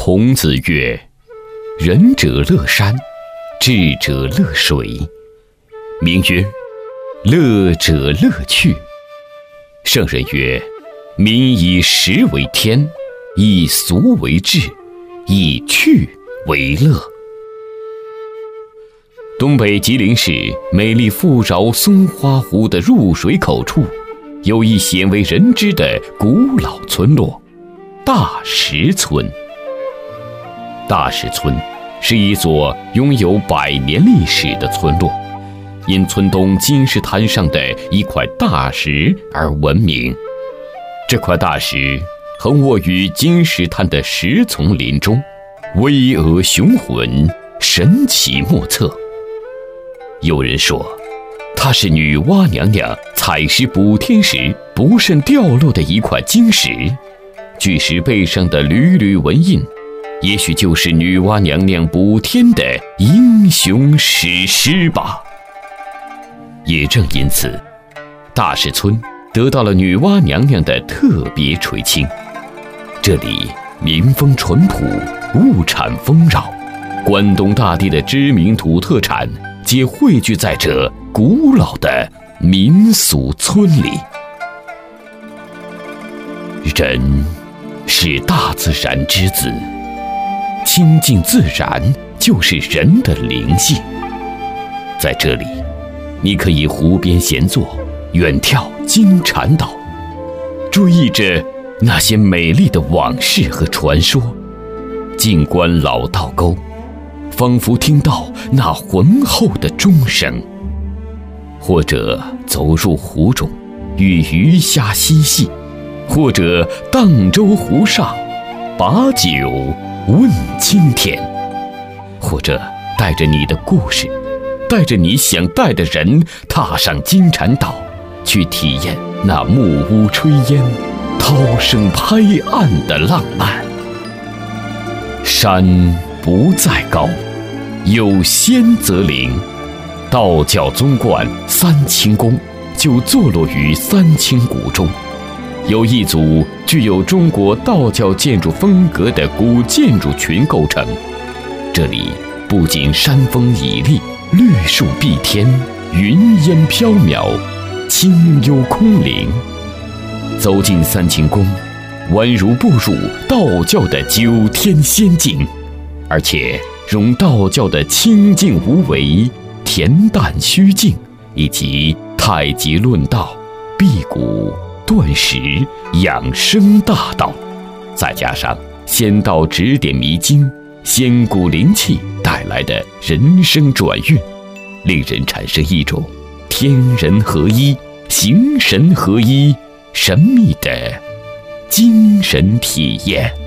孔子曰：仁者乐山，智者乐水。名曰乐者乐趣。圣人曰：民以食为天，以俗为志，以趣为乐。东北吉林市美丽富饶松花湖的入水口处，有一鲜为人知的古老村落大石村。大石村是一座拥有100年历史的村落，因村东金石滩上的一块大石而闻名。这块大石横卧于金石滩的石丛林中，巍峨雄浑，神奇莫测。有人说，它是女娲娘娘采石补天时不慎掉落的一块晶石，巨石背上的缕缕纹印，也许就是女娲娘娘补天的英雄史诗吧。也正因此，大石村得到了女娲娘娘的特别垂青。这里民风淳朴，物产丰饶，关东大地的知名土特产皆汇聚在这古老的民俗村里。人是大自然之子，亲近自然就是人的灵性。在这里，你可以湖边闲坐，远眺金蝉岛，追忆着那些美丽的往事和传说，静观老道沟，仿佛听到那浑厚的钟声。或者走入湖中，与鱼虾嬉戏，或者荡舟湖上，把酒问青天，或者带着你的故事，带着你想带的人，踏上金蝉岛，去体验那木屋炊烟，涛声拍岸的浪漫。山不在高，有仙则灵。道教宗观三清宫就坐落于三清谷中，由一组具有中国道教建筑风格的古建筑群构成。这里不仅山峰屹立，绿树蔽天，云烟飘渺，清幽空灵。走进三清宫，宛如步入道教的9天仙境，而且融道教的清净无为、恬淡虚静，以及太极论道、辟谷、断食、养生大道，再加上仙道指点迷津、仙骨灵气带来的人生转运，令人产生一种天人合一、形神合一、神秘的精神体验。